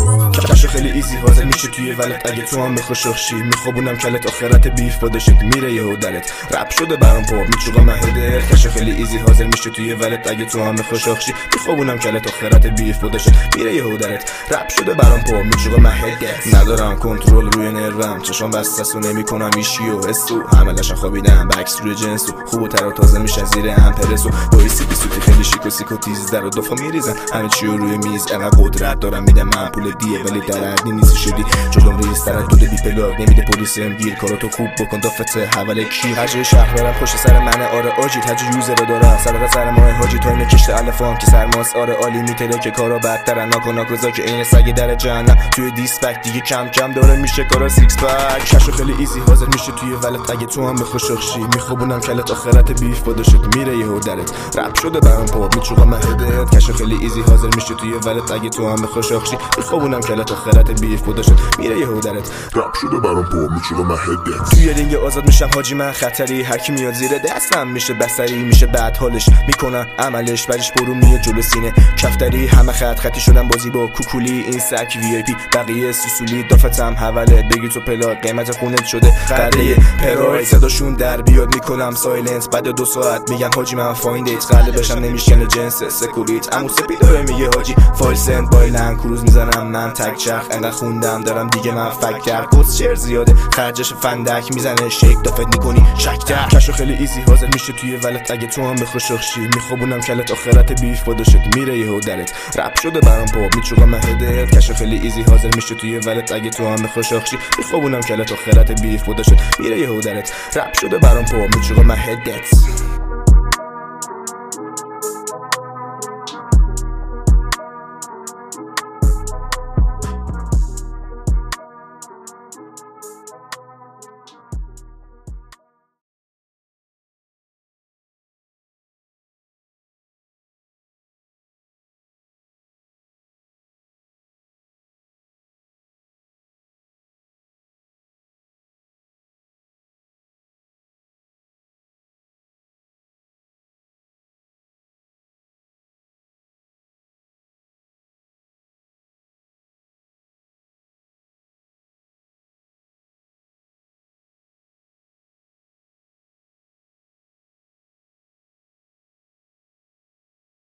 کشو خیلی ایزی حاضر میشه توی ولت اگه تو هم میخوشخشی میخوابونم کلت آخرت بیف بادشت میره یهو درت رپ شده برام پاپ میچوقا مهده کشو خیلی ایزی حاضر میشه توی ولت اگه تو هم میخوشخشی میخوابونم کلت آخرت بیف بادشت میره یهو درت رپ شده برام پاپ میچوقا مهده ندارم کنترل روی نروم چشام بسته و نمیکنم ایشیو استو عملشان خوابیدم بکس روی جنسو خوب و تر و تازه میشن زیر امپرسو با سی سوتی خیلی شیک و سیکو تیز در و دفا میریزن همه چی روی میز انقدر قدرت دارم میدم من پول دیه ولی در حد نیستی شدی جلوم ریز تردد بی پلاک نمیده پلیس هم گیر کاراتو خوب بکن دافته حواله کی هر جای شهر برم پشت سر منه آره آجی هر یوزر رو دارم صدقه سر ماه حاجی تایم کشت الفام که سرماس آره عالی میتره که کارا بدترن ناکو که عین سگ در جهنم توی دیسپک دیگه کم کم داره میشه کارا سیکس پک کشو خیلی ایزی حاضر میشه توی ولت اگه تو هم بخوشخشی میخوابونم کلت آخرت بیف بادشت میره یهو درت رپ شده برام پاپ میچوقا مهدت کشو خیلی ایزی حاضر میشه توی ولت اگه تو هم بخوشخشی میخوابونم کلت آخرت بیف بادشت میره یهو درت رپ شده برام پاپ میچوقا مهدت توی رینگ آزاد میشم حاجی من خطری هر کی میاد زیر دستم میشه بصری میشه بعد حالش میکنن عملش بعدش برو میاد جلو سینه کفتری همه خطی شدن بازی با کوکولی این سک وی ای پی بقیه سوسولی دافتم حواله بگی تو پلاک قیمت خونت شده قره پراید صداشون در بیاد میکنم سایلنس بعد 2 ساعت میگن حاجی من فایند ایت قلب بشم نمیشکنه جنس سکوریت عمو سپی داره میگه حاجی فایل سند بایلن کروز میزنم من تک چرخ انقدر خوندم دارم دیگه من فکر کس چر زیاده خرجش فندک میزنه شیک دافت میکنی شکتر کشو خیلی ایزی حاضر میشه توی ولت اگه تو هم بخوشخشی میخوابونم کلت آخرت بیف بادشت میره یهو درت رپ شده برام پاپ میچوقا مهدت کشو خیلی ایزی حاضر میشه توی ولت اگه تو هم بخوشخشی میخوابونم کلت آخرت بیف بادشت میره یهو درت رپ شده برام پاپ میچوقا مهدت